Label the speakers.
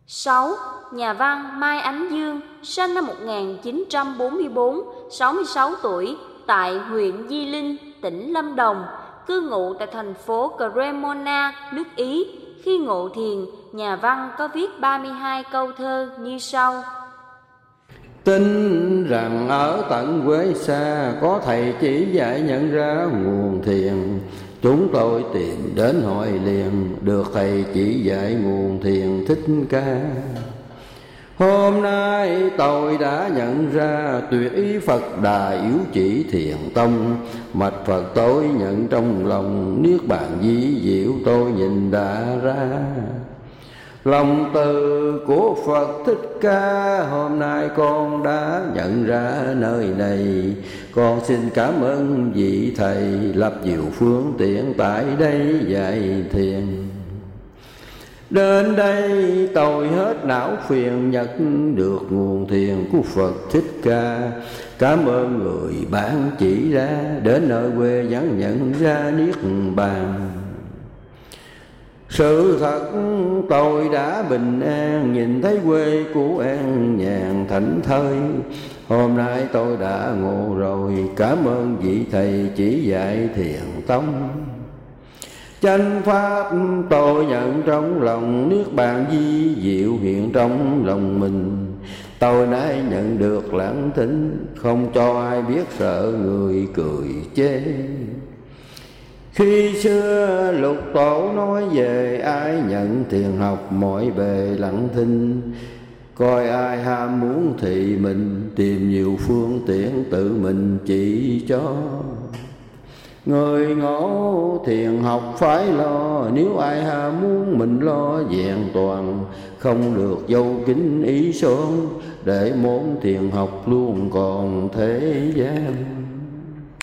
Speaker 1: 6. Nhà văn Mai Ánh Dương, sinh năm 1944, 66 tuổi, tại huyện Di Linh, tỉnh Lâm Đồng, cư ngụ tại thành phố Cremona, nước Ý. Khi ngộ thiền, nhà văn có viết 32 câu thơ như sau.
Speaker 2: Tin rằng ở tận quê xa, có thầy chỉ dạy nhận ra nguồn thiền. Chúng tôi tìm đến hỏi liền, được thầy chỉ dạy nguồn thiền Thích Ca. Hôm nay tôi đã nhận ra, tuyệt ý Phật Đà yếu chỉ thiền tông. Mạch Phật tôi nhận trong lòng, niết bàn vi diệu tôi nhìn đã ra. Lòng từ của Phật Thích Ca, hôm nay con đã nhận ra nơi này. Con xin cảm ơn vị thầy, lập nhiều phương tiện tại đây dạy thiền. Đến đây tôi hết não phiền, nhận được nguồn thiền của Phật Thích Ca. Cảm ơn người bạn chỉ ra, đến nơi quê vắng nhận ra niết bàn. Sự thật tôi đã bình an, nhìn thấy quê của an nhàn thảnh thơi. Hôm nay tôi đã ngộ rồi, cảm ơn vị thầy chỉ dạy thiền tông. Chánh pháp tôi nhận trong lòng, niết bàn vi diệu hiện trong lòng mình. Tôi nay nhận được lãng thính, không cho ai biết sợ người cười chê. Khi xưa lục tổ nói về, ai nhận thiền học mọi bề lặng thinh. Coi ai ham muốn thì mình, tìm nhiều phương tiện tự mình chỉ cho. Người ngộ thiền học phải lo, nếu ai ham muốn mình lo vẹn toàn. Không được dâu kính ý son, để môn thiền học luôn còn thế gian.